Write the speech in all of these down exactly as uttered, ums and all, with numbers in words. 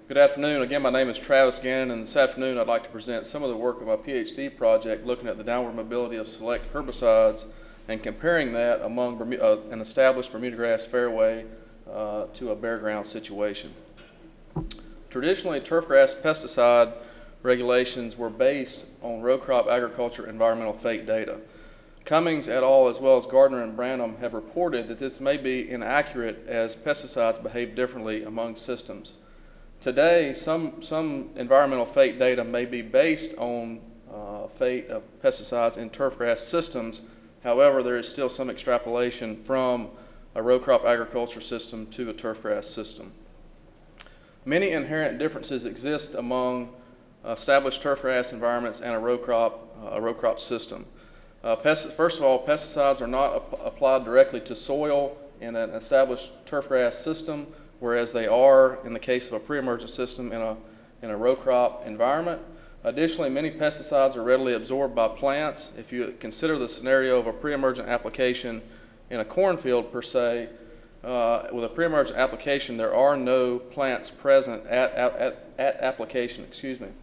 Good afternoon. Again, my name is Travis Gannon, and this afternoon I'd like to present some of the work of my PhD project looking at the downward mobility of select herbicides and comparing that among Bermu- uh, an established Bermuda grass fairway uh, to a bare ground situation. Traditionally, turfgrass pesticide regulations were based on row crop agriculture environmental fate data. Cummings et al., as well as Gardner and Branham, have reported that this may be inaccurate as pesticides behave differently among systems. Today, some, some environmental fate data may be based on uh, fate of pesticides in turfgrass systems. However, there is still some extrapolation from a row crop agriculture system to a turfgrass system. Many inherent differences exist among established turfgrass environments and a row crop, uh, a row crop system. Uh, pest- first of all, pesticides are not ap- applied directly to soil in an established turfgrass system, whereas they are in the case of a pre-emergent system in a, in a row crop environment. Additionally, many pesticides are readily absorbed by plants. If you consider the scenario of a pre-emergent application in a cornfield per se, uh, with a pre-emergent application, there are no plants present at, at, at, at application, excuse me.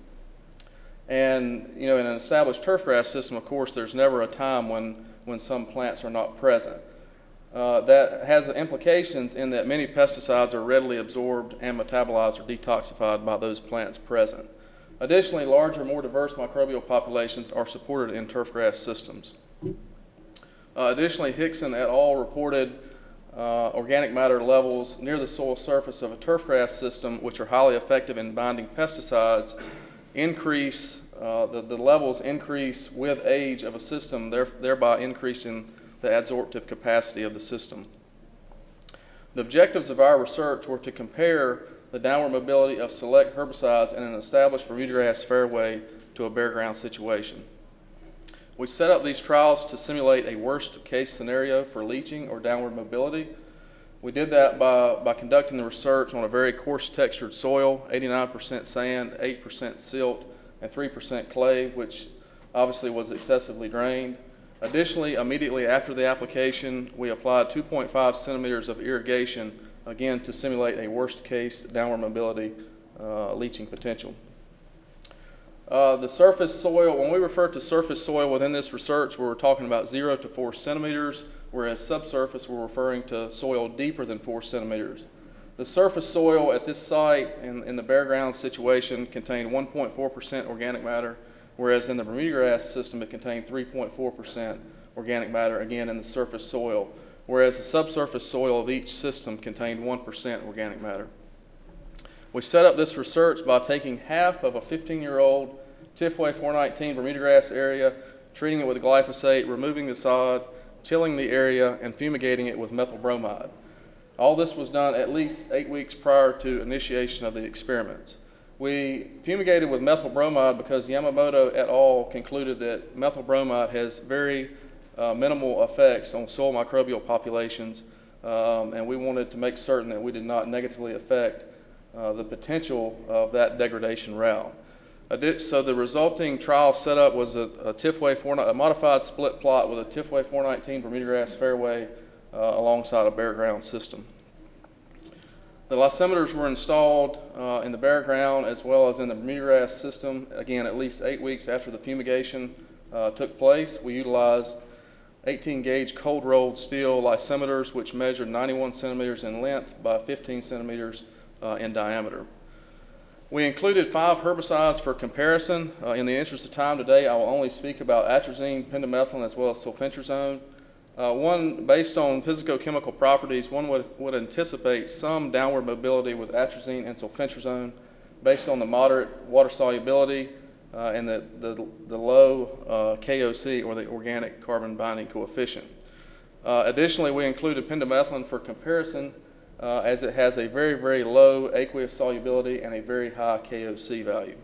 And you know, in an established turfgrass system, of course, there's never a time when, when some plants are not present. Uh, that has implications in that many pesticides are readily absorbed and metabolized or detoxified by those plants present. Additionally, larger, more diverse microbial populations are supported in turfgrass systems. Uh, additionally, Hickson et al. Reported uh, organic matter levels near the soil surface of a turfgrass system, which are highly effective in binding pesticides, increase, uh, the, the levels increase with age of a system, there, thereby increasing the adsorptive capacity of the system. The objectives of our research were to compare the downward mobility of select herbicides in an established Bermuda grass fairway to a bare ground situation. We set up these trials to simulate a worst case scenario for leaching or downward mobility. We did that by, by conducting the research on a very coarse textured soil, eighty-nine percent sand, eight percent silt, and three percent clay, which obviously was excessively drained. Additionally, immediately after the application, we applied two point five centimeters of irrigation, again to simulate a worst case downward mobility uh, leaching potential. Uh, the surface soil, when we refer to surface soil within this research, we're talking about zero to four centimeters, whereas subsurface, we're referring to soil deeper than four centimeters. The surface soil at this site in, in the bare ground situation contained one point four percent organic matter, whereas in the Bermuda grass system it contained three point four percent organic matter, again in the surface soil, whereas the subsurface soil of each system contained one percent organic matter. We set up this research by taking half of a fifteen-year-old Tifway four nineteen Bermuda grass area, treating it with glyphosate, removing the sod, tilling the area, and fumigating it with methyl bromide. All this was done at least eight weeks prior to initiation of the experiments. We fumigated with methyl bromide because Yamamoto et al. Concluded that methyl bromide has very uh, minimal effects on soil microbial populations, um, and we wanted to make certain that we did not negatively affect uh, the potential of that degradation route. So the resulting trial setup was a, a Tifway four, a modified split plot with a Tifway four nineteen Bermuda grass fairway uh, alongside a bare ground system. The lysimeters were installed uh, in the bare ground as well as in the Bermuda grass system, again at least eight weeks after the fumigation uh, took place. We utilized eighteen gauge cold rolled steel lysimeters which measured ninety-one centimeters in length by fifteen centimeters uh, in diameter. We included five herbicides for comparison. Uh, in the interest of time today, I will only speak about atrazine, pendimethalin, as well as sulfentrazone. Uh, one, based on physicochemical properties, one would, would anticipate some downward mobility with atrazine and sulfentrazone based on the moderate water solubility uh, and the, the, the low uh, K O C, or the organic carbon binding coefficient. Uh, additionally, we included pendimethalin for comparison uh, as it has a very, very low aqueous solubility and a very high K O C value.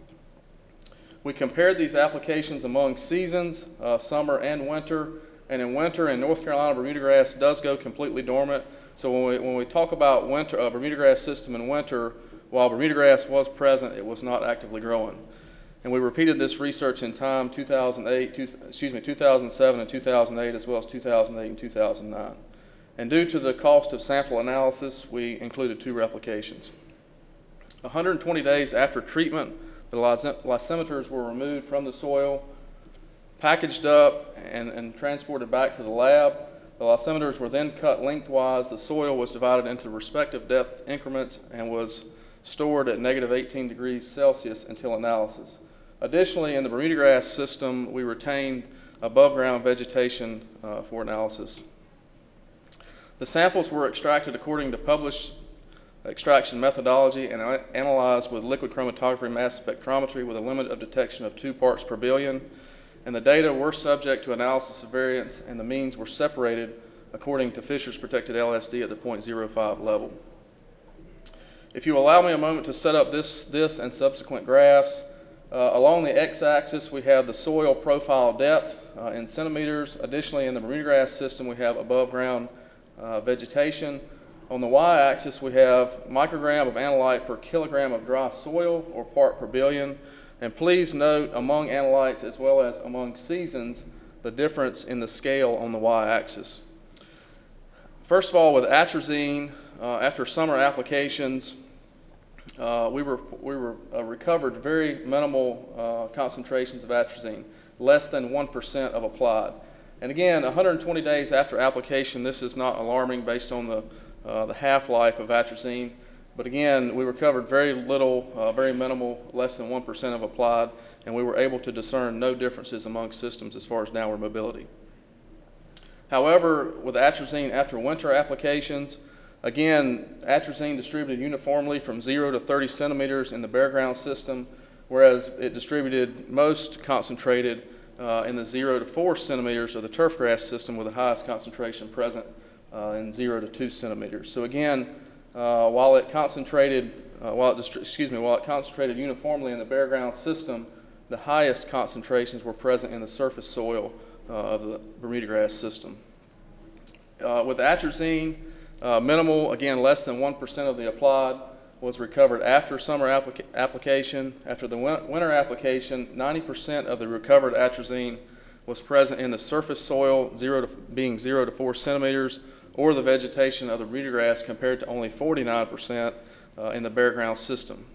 We compared these applications among seasons, uh, summer and winter. And in winter, in North Carolina, Bermuda grass does go completely dormant. So when we, when we talk about winter, uh, Bermuda grass system in winter, while Bermuda grass was present, it was not actively growing. And we repeated this research in time two thousand eight, two, excuse me, two thousand seven and two thousand eight, as well as two thousand eight and two thousand nine. And due to the cost of sample analysis, we included two replications. one hundred twenty days after treatment, the lysimeters were removed from the soil, packaged up, and, and transported back to the lab. The lysimeters were then cut lengthwise. The soil was divided into respective depth increments and was stored at negative eighteen degrees Celsius until analysis. Additionally, in the Bermuda grass system, we retained above ground vegetation uh, for analysis. The samples were extracted according to published extraction methodology and analyzed with liquid chromatography mass spectrometry with a limit of detection of two parts per billion. And the data were subject to analysis of variance, and the means were separated according to Fisher's protected L S D at the zero point zero five level. If you allow me a moment to set up this, this and subsequent graphs, uh, along the x-axis we have the soil profile depth uh, in centimeters. Additionally, in the Bermuda grass system we have above ground uh, vegetation. On the y-axis we have microgram of analyte per kilogram of dry soil, or part per billion. And please note, among analytes as well as among seasons, the difference in the scale on the y-axis. First of all, with atrazine, uh, after summer applications, uh, we were, we were uh, recovered very minimal uh, concentrations of atrazine, less than one percent of applied. And again, one hundred twenty days after application, this is not alarming based on the, uh, the half-life of atrazine. But again, we recovered very little, uh, very minimal, less than one percent of applied, and we were able to discern no differences among systems as far as downward mobility. However, with atrazine after winter applications, again, atrazine distributed uniformly from zero to thirty centimeters in the bare ground system, whereas it distributed most concentrated uh, in the zero to four centimeters of the turf grass system, with the highest concentration present uh, in zero to two centimeters. So again, Uh, while it concentrated, uh, while it distri- excuse me, while it concentrated uniformly in the bare ground system, the highest concentrations were present in the surface soil uh, of the Bermuda grass system. Uh, with atrazine, uh, minimal, again less than one percent of the applied was recovered after summer applica- application. After the win- winter application, ninety percent of the recovered atrazine was present in the surface soil, zero to, being zero to four centimeters. Or the vegetation of the Bermuda grass, compared to only forty-nine percent uh, in the bare ground system.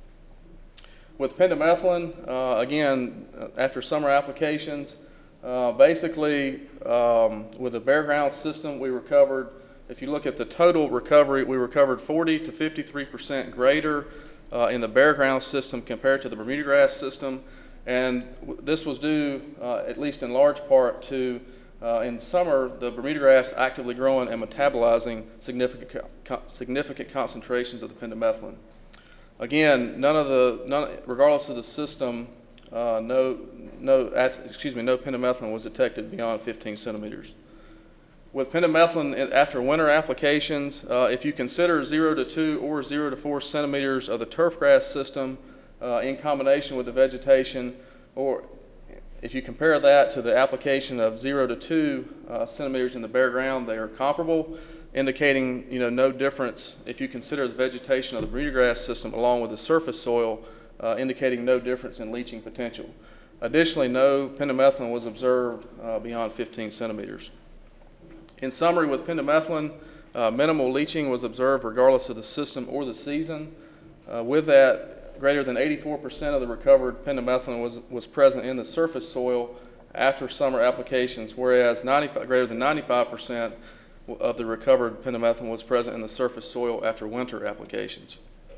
With pendimethalin, uh, again, after summer applications, uh, basically um, with the bare ground system we recovered, if you look at the total recovery, we recovered forty to fifty-three percent greater uh, in the bare ground system compared to the Bermuda grass system. And w- this was due, uh, at least in large part, to Uh, in summer, the Bermuda grass actively growing and metabolizing significant co- significant concentrations of the pendimethalin. Again, none of the, none, regardless of the system, uh, no, no, at, excuse me, no pendimethalin was detected beyond fifteen centimeters. With pendimethalin after winter applications, uh, if you consider zero to two or zero to four centimeters of the turf grass system uh, in combination with the vegetation, or if you compare that to the application of zero to two uh, centimeters in the bare ground, they are comparable, indicating you know no difference if you consider the vegetation of the Bermuda grass system along with the surface soil, uh, indicating no difference in leaching potential. Additionally, no pendimethalin was observed uh, beyond fifteen centimeters. In summary, with pendimethalin, uh, minimal leaching was observed regardless of the system or the season. Uh, with that, greater than eighty-four percent of the recovered pendimethalin was, was present in the surface soil after summer applications, whereas ninety-five, greater than ninety-five percent of the recovered pendimethalin was present in the surface soil after winter applications.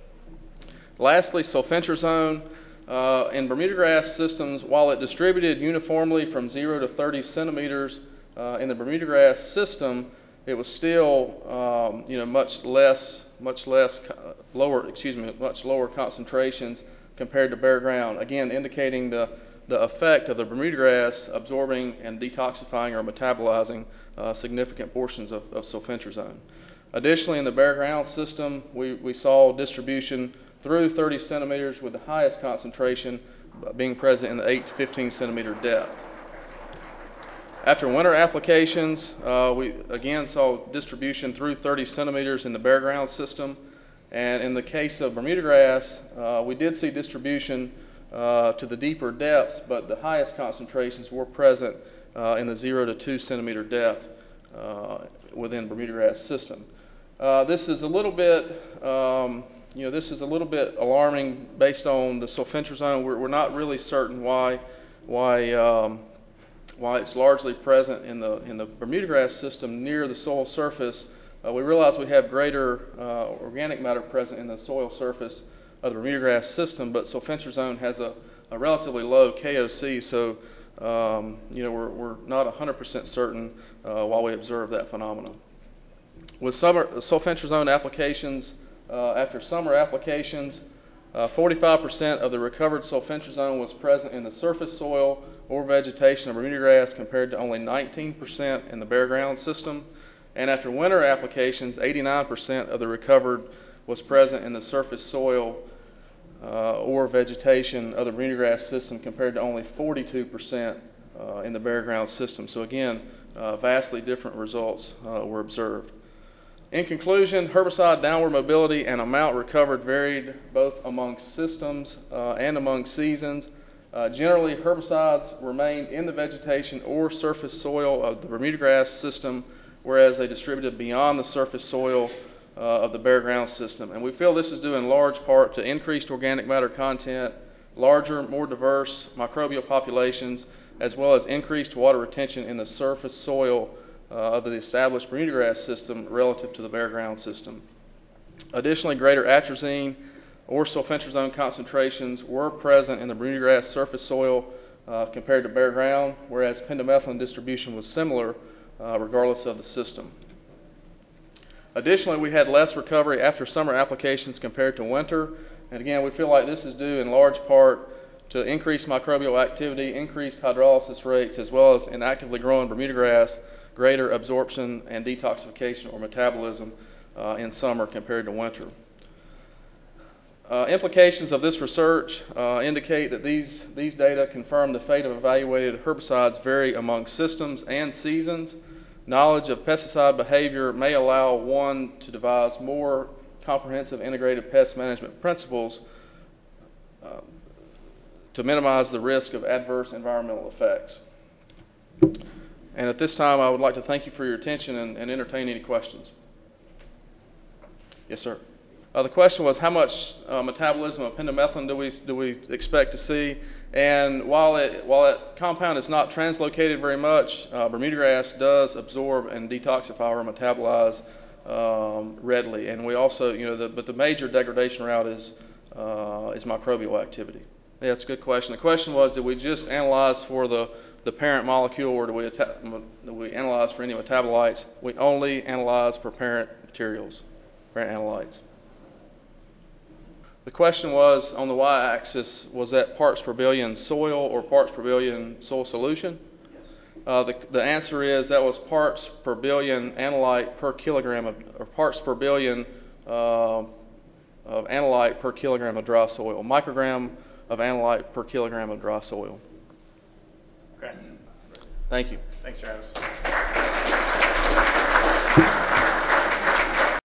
Lastly, sulfentrazone. Uh, in Bermuda grass systems, while it distributed uniformly from zero to thirty centimeters uh, in the Bermuda grass system, it was still um, you know much less much less uh, lower excuse me much lower concentrations compared to bare ground, again indicating the the effect of the Bermuda grass absorbing and detoxifying or metabolizing uh, significant portions of, of sulfentrazone. Additionally, in the bare ground system, we, we saw distribution through thirty centimeters, with the highest concentration being present in the eight to fifteen centimeter depth. After winter applications, uh, we again saw distribution through thirty centimeters in the bare ground system. And in the case of Bermuda grass, uh, we did see distribution uh, to the deeper depths, but the highest concentrations were present uh, in the zero to two centimeter depth uh, within Bermuda grass system. Uh, this is a little bit um, you know, this is a little bit alarming based on the sulfentrazone. We're, we're not really certain why why um, why it's largely present in the in the Bermuda grass system near the soil surface. Uh, we realize we have greater uh, organic matter present in the soil surface of the Bermuda grass system, but sulfentrazone has a, a relatively low K O C, so um, you know we're we're not one hundred percent certain uh, while we observe that phenomenon. With summer sulfentrazone applications, uh, after summer applications, uh, forty-five percent of the recovered sulfentrazone was present in the surface soil or vegetation of Bermuda grass, compared to only nineteen percent in the bare ground system. And after winter applications, eighty-nine percent of the recovered was present in the surface soil uh, or vegetation of the Bermuda grass system, compared to only forty-two percent uh, in the bare ground system. So again, uh, vastly different results uh, were observed. In conclusion, herbicide downward mobility and amount recovered varied both among systems uh, and among seasons. Uh, generally, herbicides remained in the vegetation or surface soil of the Bermuda grass system, whereas they distributed beyond the surface soil uh, of the bare ground system. And we feel this is due in large part to increased organic matter content, larger, more diverse microbial populations, as well as increased water retention in the surface soil uh, of the established Bermuda grass system relative to the bare ground system. Additionally, greater atrazine or sulfentrazone concentrations were present in the Bermuda grass surface soil uh, compared to bare ground, whereas pendimethalin distribution was similar uh, regardless of the system. Additionally, we had less recovery after summer applications compared to winter, and again, we feel like this is due in large part to increased microbial activity, increased hydrolysis rates, as well as in actively growing Bermuda grass, greater absorption and detoxification or metabolism uh, in summer compared to winter. Uh, implications of this research uh, indicate that these, these data confirm the fate of evaluated herbicides vary among systems and seasons. Knowledge of pesticide behavior may allow one to devise more comprehensive integrated pest management principles uh, to minimize the risk of adverse environmental effects. And at this time, I would like to thank you for your attention and, and entertain any questions. Yes, sir. Uh, the question was, how much uh, metabolism of pendimethalin do we do we expect to see? And while it while that compound is not translocated very much, uh, Bermuda grass does absorb and detoxify or metabolize um, readily. And we also, you know, the, but the major degradation route is uh, is microbial activity. Yeah, that's a good question. The question was, did we just analyze for the the parent molecule, or do we do we analyze for any metabolites? We only analyze for parent materials, parent analytes. The question was, on the y-axis, was that parts per billion soil or parts per billion soil solution? Yes. Uh, the, the answer is that was parts per billion analyte per kilogram of, or parts per billion uh, of analyte per kilogram of dry soil, microgram of analyte per kilogram of dry soil. Okay. Thank you. Thanks, Travis.